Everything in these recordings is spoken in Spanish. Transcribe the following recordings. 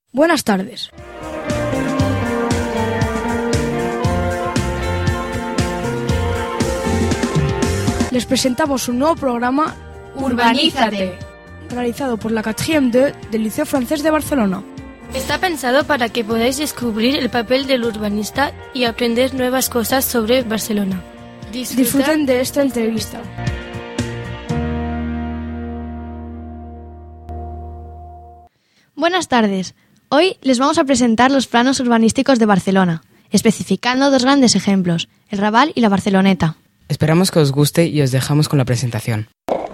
Buenas tardes. Les presentamos un nuevo programa, Urbanízate, realizado por la 4e D del Liceo Francés de Barcelona. Está pensado para que podáis descubrir el papel del urbanista y aprender nuevas cosas sobre Barcelona. Disfruten de esta entrevista. Buenas tardes. Hoy les vamos a presentar los planos urbanísticos de Barcelona, especificando dos grandes ejemplos, el Raval y la Barceloneta. Esperamos que os guste y os dejamos con la presentación.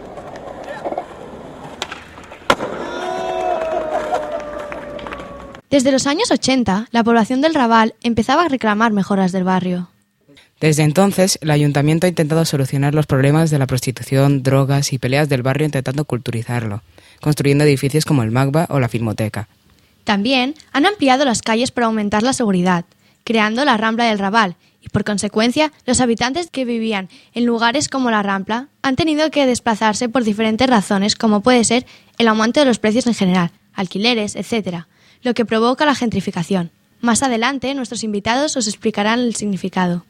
Desde los años 80, la población del Raval empezaba a reclamar mejoras del barrio. Desde entonces, el ayuntamiento ha intentado solucionar los problemas de la prostitución, drogas y peleas del barrio intentando culturizarlo, construyendo edificios como el MACBA o la Filmoteca. También han ampliado las calles para aumentar la seguridad, creando la Rambla del Raval, y por consecuencia, los habitantes que vivían en lugares como la Rambla han tenido que desplazarse por diferentes razones, como puede ser el aumento de los precios en general, alquileres, etc., lo que provoca la gentrificación. Más adelante, nuestros invitados os explicarán el significado.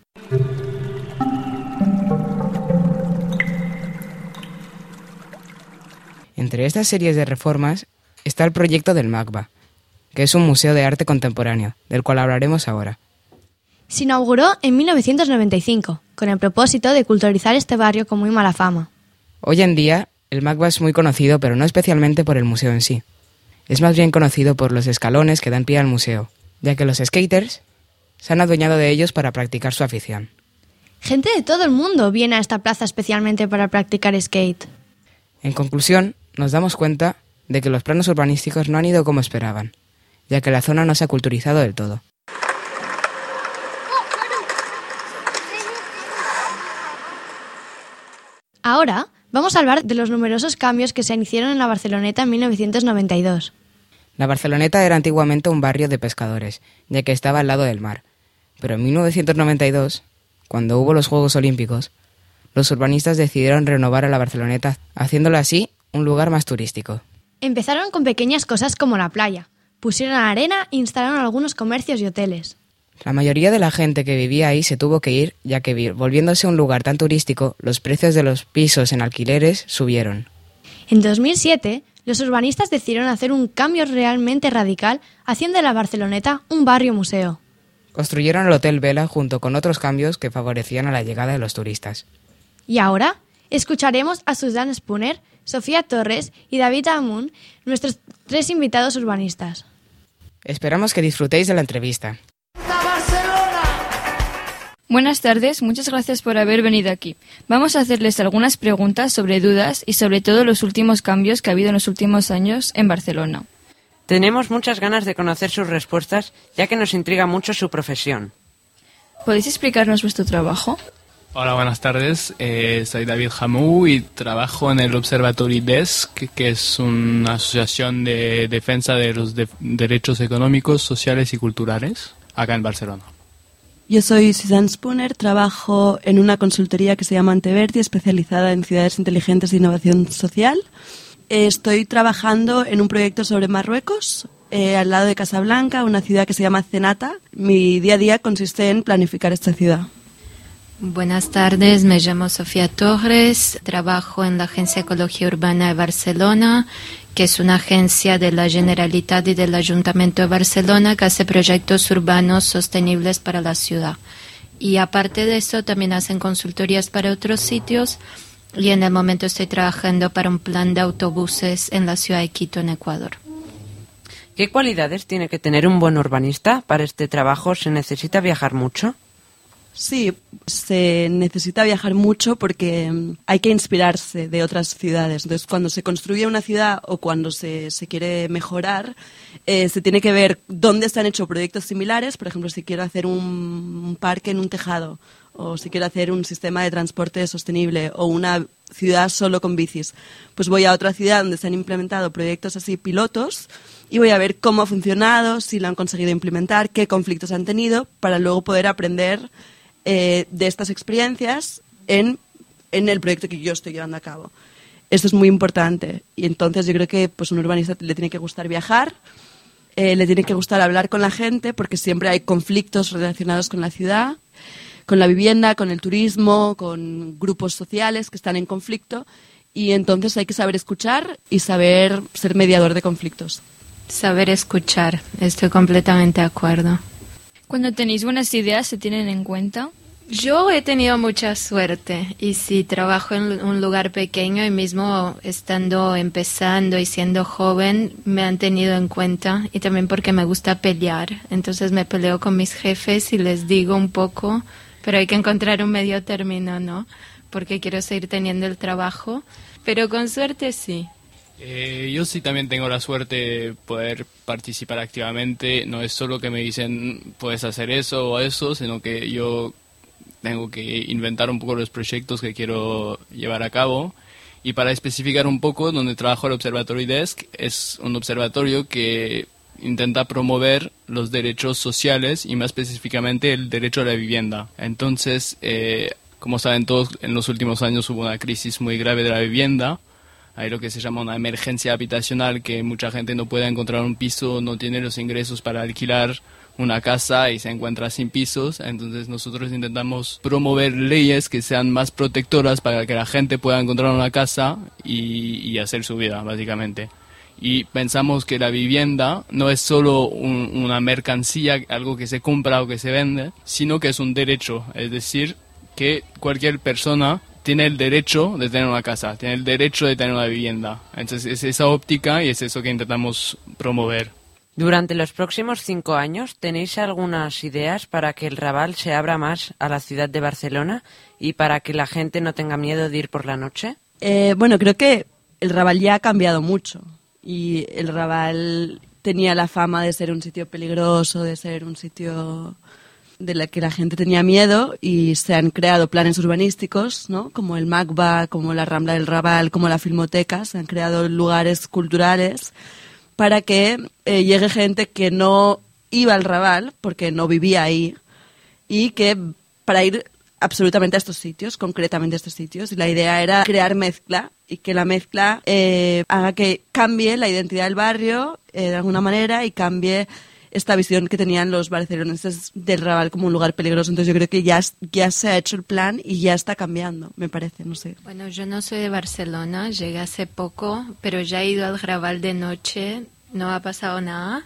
Entre estas series de reformas está el proyecto del MACBA, que es un museo de arte contemporáneo, del cual hablaremos ahora. Se inauguró en 1995, con el propósito de culturizar este barrio con muy mala fama. Hoy en día, el MACBA es muy conocido, pero no especialmente por el museo en sí. Es más bien conocido por los escalones que dan pie al museo, ya que los skaters se han adueñado de ellos para practicar su afición. Gente de todo el mundo viene a esta plaza especialmente para practicar skate. En conclusión, nos damos cuenta de que los planos urbanísticos no han ido como esperaban, ya que la zona no se ha culturizado del todo. Ahora vamos a hablar de los numerosos cambios que se hicieron en la Barceloneta en 1992. La Barceloneta era antiguamente un barrio de pescadores, ya que estaba al lado del mar. Pero en 1992, cuando hubo los Juegos Olímpicos, los urbanistas decidieron renovar a la Barceloneta, haciéndola así un lugar más turístico. Empezaron con pequeñas cosas como la playa, pusieron arena e instalaron algunos comercios y hoteles. La mayoría de la gente que vivía ahí se tuvo que ir, ya que volviéndose un lugar tan turístico, los precios de los pisos en alquileres subieron. En 2007, los urbanistas decidieron hacer un cambio realmente radical, haciendo de la Barceloneta un barrio museo. Construyeron el Hotel Vela junto con otros cambios que favorecían a la llegada de los turistas. Y ahora escucharemos a Susan Spooner, Sofía Torres y David Amun, nuestros 3 invitados urbanistas. Esperamos que disfrutéis de la entrevista. Buenas tardes, muchas gracias por haber venido aquí. Vamos a hacerles algunas preguntas sobre dudas y sobre todo los últimos cambios que ha habido en los últimos años en Barcelona. Tenemos muchas ganas de conocer sus respuestas, ya que nos intriga mucho su profesión. ¿Podéis explicarnos vuestro trabajo? Hola, buenas tardes. Soy David Hamou y trabajo en el Observatory Desk, que es una asociación de defensa de los derechos económicos, sociales y culturales acá en Barcelona. Yo soy Susan Spooner, trabajo en una consultoría que se llama Anteverdi, especializada en ciudades inteligentes de innovación social. Estoy trabajando en un proyecto sobre Marruecos, al lado de Casablanca, una ciudad que se llama Cenata. Mi día a día consiste en planificar esta ciudad. Buenas tardes, me llamo Sofía Torres, trabajo en la Agencia Ecología Urbana de Barcelona, que es una agencia de la Generalitat y del Ayuntamiento de Barcelona que hace proyectos urbanos sostenibles para la ciudad. Y aparte de eso, también hacen consultorías para otros sitios y en el momento estoy trabajando para un plan de autobuses en la ciudad de Quito, en Ecuador. ¿Qué cualidades tiene que tener un buen urbanista? Para este trabajo, ¿se necesita viajar mucho? Sí, se necesita viajar mucho porque hay que inspirarse de otras ciudades. Entonces, cuando se construye una ciudad o cuando se quiere mejorar, se tiene que ver dónde se han hecho proyectos similares. Por ejemplo, si quiero hacer un parque en un tejado o si quiero hacer un sistema de transporte sostenible o una ciudad solo con bicis, pues voy a otra ciudad donde se han implementado proyectos así pilotos y voy a ver cómo ha funcionado, si lo han conseguido implementar, qué conflictos han tenido, para luego poder aprender de estas experiencias en el proyecto que yo estoy llevando a cabo. Esto es muy importante y entonces yo creo que pues un urbanista le tiene que gustar viajar le tiene que gustar hablar con la gente porque siempre hay conflictos relacionados con la ciudad, con la vivienda, con el turismo, con grupos sociales que están en conflicto, y entonces hay que saber escuchar y saber ser mediador de conflictos. Saber escuchar, estoy completamente de acuerdo. Cuando tenéis buenas ideas, ¿se tienen en cuenta? Yo he tenido mucha suerte y si trabajo en un lugar pequeño y mismo estando empezando y siendo joven me han tenido en cuenta, y también porque me gusta pelear, entonces me peleo con mis jefes y les digo un poco, pero hay que encontrar un medio término, ¿no? Porque quiero seguir teniendo el trabajo, pero con suerte sí. Yo sí también tengo la suerte de poder participar activamente. No es solo que me dicen puedes hacer eso o eso, sino que yo tengo que inventar un poco los proyectos que quiero llevar a cabo. Y para especificar un poco, donde trabajo el Observatory Desk, es un observatorio que intenta promover los derechos sociales y más específicamente el derecho a la vivienda. Entonces, como saben todos, en los últimos años hubo una crisis muy grave de la vivienda. Hay lo que se llama una emergencia habitacional, que mucha gente no puede encontrar un piso, no tiene los ingresos para alquilar una casa y se encuentra sin pisos. Entonces nosotros intentamos promover leyes que sean más protectoras para que la gente pueda encontrar una casa y hacer su vida, básicamente. Y pensamos que la vivienda no es solo una mercancía, algo que se compra o que se vende, sino que es un derecho, es decir, que cualquier persona tiene el derecho de tener una casa, tiene el derecho de tener una vivienda. Entonces es esa óptica y es eso que intentamos promover. Durante los próximos 5 años, ¿tenéis algunas ideas para que el Raval se abra más a la ciudad de Barcelona y para que la gente no tenga miedo de ir por la noche? Bueno, creo que el Raval ya ha cambiado mucho y el Raval tenía la fama de ser un sitio peligroso, de ser un sitio de la que la gente tenía miedo, y se han creado planes urbanísticos, ¿no? Como el MACBA, como la Rambla del Raval, como la Filmoteca. Se han creado lugares culturales para que llegue gente que no iba al Raval porque no vivía ahí, y que para ir absolutamente a estos sitios, concretamente a estos sitios. Y la idea era crear mezcla y que la mezcla haga que cambie la identidad del barrio de alguna manera y cambie esta visión que tenían los barceloneses del Raval como un lugar peligroso. Entonces yo creo que ya se ha hecho el plan y ya está cambiando, me parece, no sé. Bueno, yo no soy de Barcelona, llegué hace poco, pero ya he ido al Raval de noche, no ha pasado nada,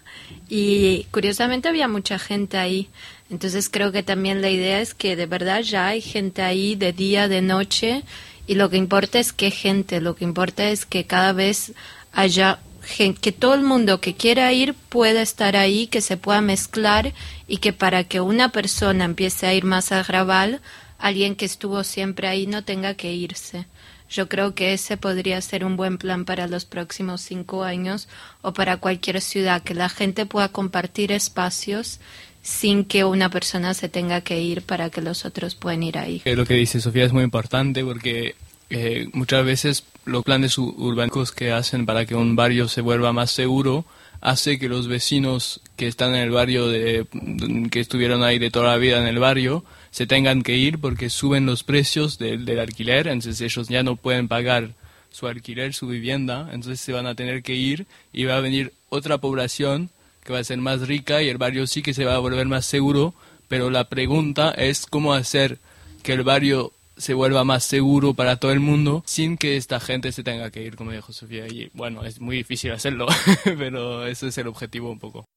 y curiosamente había mucha gente ahí. Entonces creo que también la idea es que de verdad ya hay gente ahí de día, de noche, y lo que importa es qué gente, lo que importa es que cada vez haya que todo el mundo que quiera ir pueda estar ahí, que se pueda mezclar, y que para que una persona empiece a ir más al Raval, alguien que estuvo siempre ahí no tenga que irse. Yo creo que ese podría ser un buen plan para los próximos 5 años o para cualquier ciudad, que la gente pueda compartir espacios sin que una persona se tenga que ir para que los otros puedan ir ahí. Lo que dice Sofía es muy importante porque muchas veces los planes urbanos que hacen para que un barrio se vuelva más seguro hace que los vecinos que están en el barrio, que estuvieron ahí de toda la vida en el barrio, se tengan que ir porque suben los precios del alquiler. Entonces ellos ya no pueden pagar su alquiler, su vivienda, entonces se van a tener que ir y va a venir otra población que va a ser más rica y el barrio sí que se va a volver más seguro. Pero la pregunta es cómo hacer que el barrio se vuelva más seguro para todo el mundo sin que esta gente se tenga que ir, como dijo Sofía. Y bueno, es muy difícil hacerlo, pero ese es el objetivo un poco.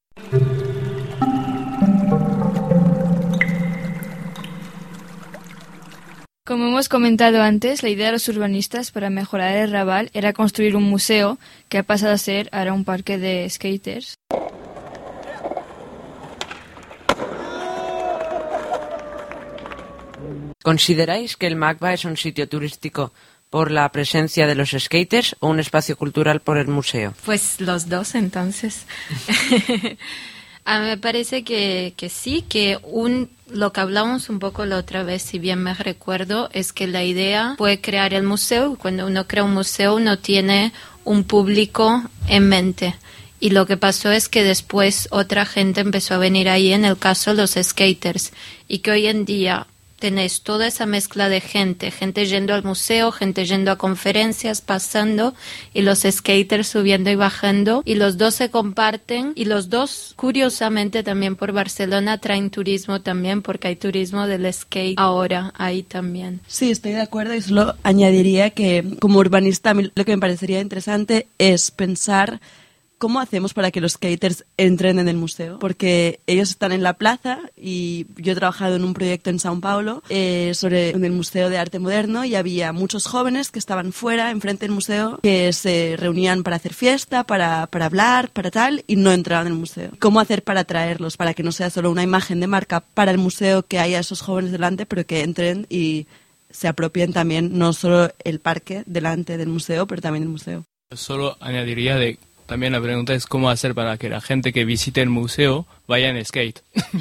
Como hemos comentado antes, la idea de los urbanistas para mejorar el Raval era construir un museo que ha pasado a ser ahora un parque de skaters. ¿Consideráis que el MACBA es un sitio turístico por la presencia de los skaters o un espacio cultural por el museo? Pues los dos, entonces. A mí me parece que sí, que lo que hablamos un poco la otra vez, si bien me recuerdo, es que la idea fue crear el museo. Cuando uno crea un museo, uno tiene un público en mente. Y lo que pasó es que después otra gente empezó a venir ahí, en el caso los skaters, y que hoy en día tenés toda esa mezcla de gente yendo al museo, gente yendo a conferencias, pasando, y los skaters subiendo y bajando, y los dos se comparten, y los dos, curiosamente, también por Barcelona traen turismo también, porque hay turismo del skate ahora ahí también. Sí, estoy de acuerdo, y solo añadiría que como urbanista a mí lo que me parecería interesante es pensar ¿cómo hacemos para que los skaters entren en el museo? Porque ellos están en la plaza y yo he trabajado en un proyecto en São Paulo en el Museo de Arte Moderno, y había muchos jóvenes que estaban fuera, enfrente del museo, que se reunían para hacer fiesta, para hablar, para tal, y no entraban en el museo. ¿Cómo hacer para atraerlos? Para que no sea solo una imagen de marca para el museo, que haya esos jóvenes delante, pero que entren y se apropien también no solo el parque delante del museo, pero también el museo. Solo añadiría también la pregunta es cómo hacer para que la gente que visite el museo vaya en skate.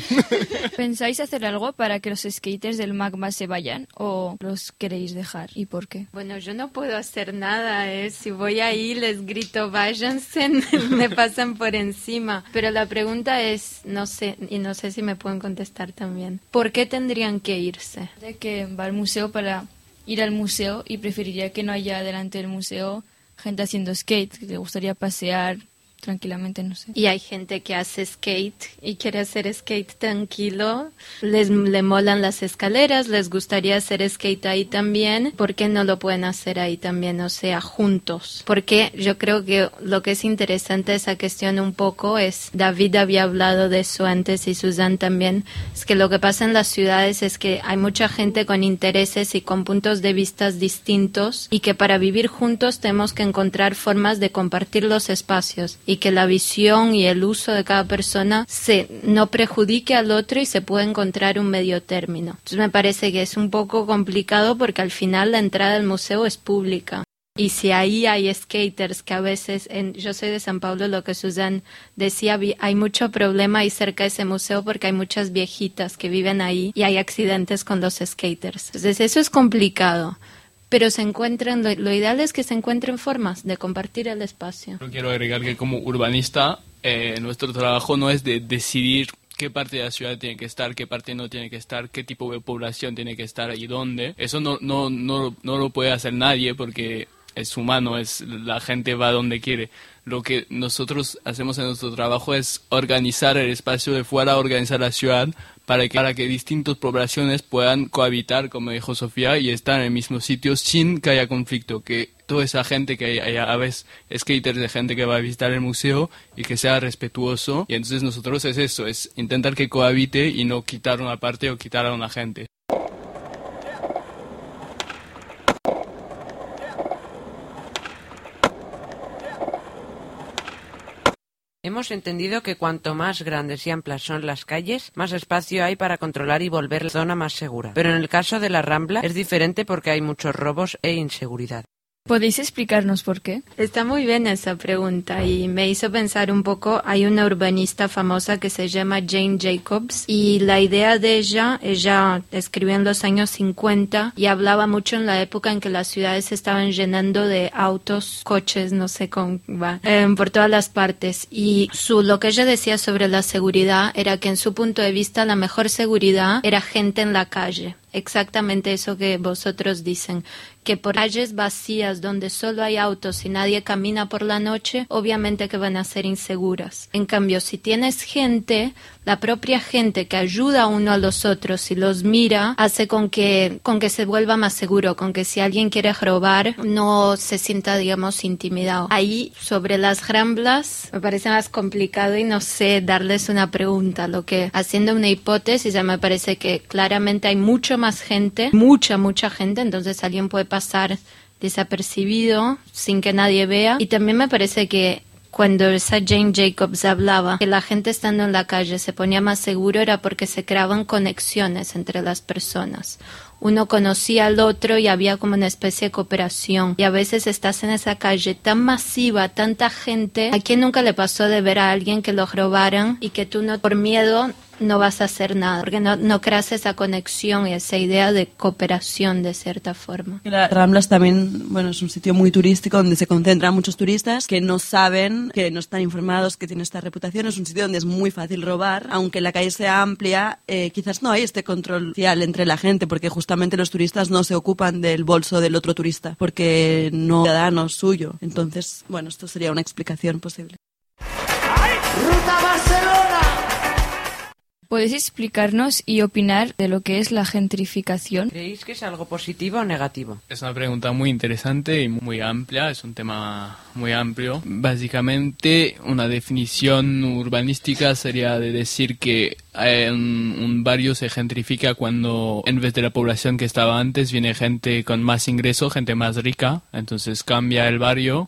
¿Pensáis hacer algo para que los skaters del Magma se vayan o los queréis dejar? ¿Y por qué? Bueno, yo no puedo hacer nada, si voy ahí les grito váyanse, me pasan por encima. Pero la pregunta es, no sé, y no sé si me pueden contestar también, ¿por qué tendrían que irse? De que va al museo para ir al museo y preferiría que no haya delante del museo gente haciendo skate, que te gustaría pasear tranquilamente, no sé. Y hay gente que hace skate y quiere hacer skate tranquilo, le molan las escaleras, les gustaría hacer skate ahí también. ¿Por qué no lo pueden hacer ahí también, o sea, juntos? Porque yo creo que lo que es interesante de esa cuestión un poco es, David había hablado de eso antes y Susan también, es que lo que pasa en las ciudades es que hay mucha gente con intereses y con puntos de vista distintos, y que para vivir juntos tenemos que encontrar formas de compartir los espacios, y que la visión y el uso de cada persona no perjudique al otro y se puede encontrar un medio término. Entonces me parece que es un poco complicado porque al final la entrada al museo es pública. Y si ahí hay skaters que a veces, yo soy de São Paulo, lo que Susan decía, hay mucho problema ahí cerca de ese museo porque hay muchas viejitas que viven ahí y hay accidentes con los skaters. Entonces eso es complicado. Pero lo ideal es que se encuentren formas de compartir el espacio. Yo quiero agregar que como urbanista, nuestro trabajo no es de decidir qué parte de la ciudad tiene que estar, qué parte no tiene que estar, qué tipo de población tiene que estar y dónde. Eso no lo puede hacer nadie porque es humano, la gente va donde quiere. Lo que nosotros hacemos en nuestro trabajo es organizar el espacio de fuera, organizar la ciudad para que distintas poblaciones puedan cohabitar, como dijo Sofía, y estar en el mismo sitio sin que haya conflicto, que toda esa gente que haya a veces skaters de gente que va a visitar el museo y que sea respetuoso. Y entonces nosotros es eso, es intentar que cohabite y no quitar una parte o quitar a una gente. Hemos entendido que cuanto más grandes y amplias son las calles, más espacio hay para controlar y volver la zona más segura. Pero en el caso de la Rambla es diferente porque hay muchos robos e inseguridad. ¿Podéis explicarnos por qué? Está muy bien esa pregunta y me hizo pensar un poco. Hay una urbanista famosa que se llama Jane Jacobs y la idea de ella escribió en los años 50 y hablaba mucho en la época en que las ciudades se estaban llenando de autos, coches, no sé cómo va, por todas las partes. Y lo que ella decía sobre la seguridad era que en su punto de vista la mejor seguridad era gente en la calle. Exactamente eso que vosotros dicen, que por calles vacías donde solo hay autos y nadie camina por la noche, obviamente que van a ser inseguras. En cambio, si tienes gente, la propia gente que ayuda a uno a los otros y los mira, hace con que se vuelva más seguro, con que si alguien quiere robar, no se sienta, digamos, intimidado. Ahí, sobre las Ramblas, me parece más complicado y no sé darles una pregunta. Haciendo una hipótesis, ya me parece que claramente hay mucho más gente, mucha gente, entonces alguien puede pasar desapercibido sin que nadie vea. Y también me parece que cuando esa Jane Jacobs hablaba que la gente estando en la calle se ponía más seguro era porque se creaban conexiones entre las personas. Uno conocía al otro y había como una especie de cooperación. Y a veces estás en esa calle tan masiva, tanta gente. ¿A quién nunca le pasó de ver a alguien que lo robaran y que tú no, por miedo, no vas a hacer nada, porque no creas esa conexión y esa idea de cooperación de cierta forma. Las Ramblas también, bueno, es un sitio muy turístico donde se concentran muchos turistas que no saben, que no están informados, que tiene esta reputación. Es un sitio donde es muy fácil robar, aunque la calle sea amplia, quizás no hay este control social entre la gente, porque justamente los turistas no se ocupan del bolso del otro turista, porque no es ciudadano suyo. Entonces, bueno, esto sería una explicación posible. ¡Ruta Barcelona! ¿Podéis explicarnos y opinar de lo que es la gentrificación? ¿Creéis que es algo positivo o negativo? Es una pregunta muy interesante y muy amplia, es un tema muy amplio. Básicamente, una definición urbanística sería de decir que un barrio se gentrifica cuando en vez de la población que estaba antes viene gente con más ingreso, gente más rica, entonces cambia el barrio.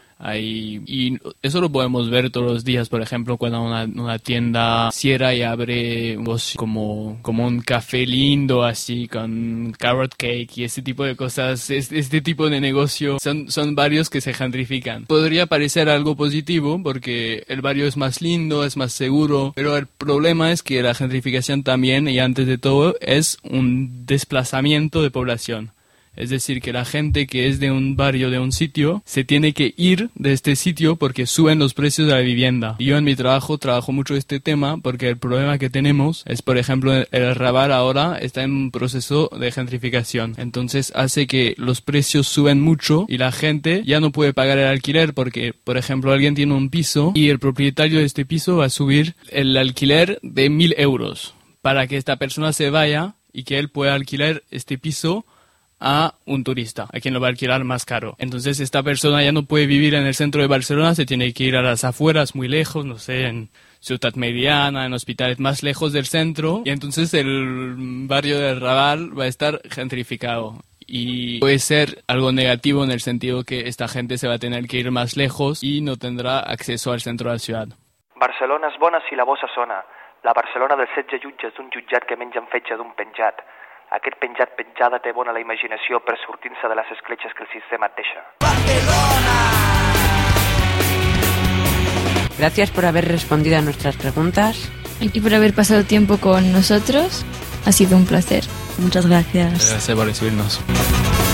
Y eso lo podemos ver todos los días, por ejemplo, cuando una tienda cierra y abre como un café lindo, así, con carrot cake y ese tipo de cosas. Este tipo de negocio son barrios que se gentrifican. Podría parecer algo positivo porque el barrio es más lindo, es más seguro, pero el problema es que la gentrificación también, y antes de todo, es un desplazamiento de población. Es decir, que la gente que es de un barrio, de un sitio, se tiene que ir de este sitio porque suben los precios de la vivienda. Y yo en mi trabajo mucho este tema porque el problema que tenemos es, por ejemplo, el Raval ahora está en un proceso de gentrificación. Entonces hace que los precios suben mucho y la gente ya no puede pagar el alquiler porque, por ejemplo, alguien tiene un piso y el propietario de este piso va a subir el alquiler de 1.000 euros para que esta persona se vaya y que él pueda alquilar este piso a un turista, a quien lo va a alquilar más caro. Entonces esta persona ya no puede vivir en el centro de Barcelona, se tiene que ir a las afueras, muy lejos, no sé, en Ciutat Mediana, en hospitales más lejos del centro, y entonces el barrio del Raval va a estar gentrificado. Y puede ser algo negativo en el sentido que esta gente se va a tener que ir más lejos y no tendrá acceso al centro de la ciudad. Barcelona és bona si la bossa sona. La Barcelona dels 16 jutges d'un jutjat que mengen fetge d'un penjat. Aquest penjada té bona la imaginació per sortir-se de les escletxes que el sistema et deixa. Gracias por haber respondido a nuestras preguntas. Y por haber pasado tiempo con nosotros. Ha sido un placer. Muchas gracias. Gracias por recibirnos.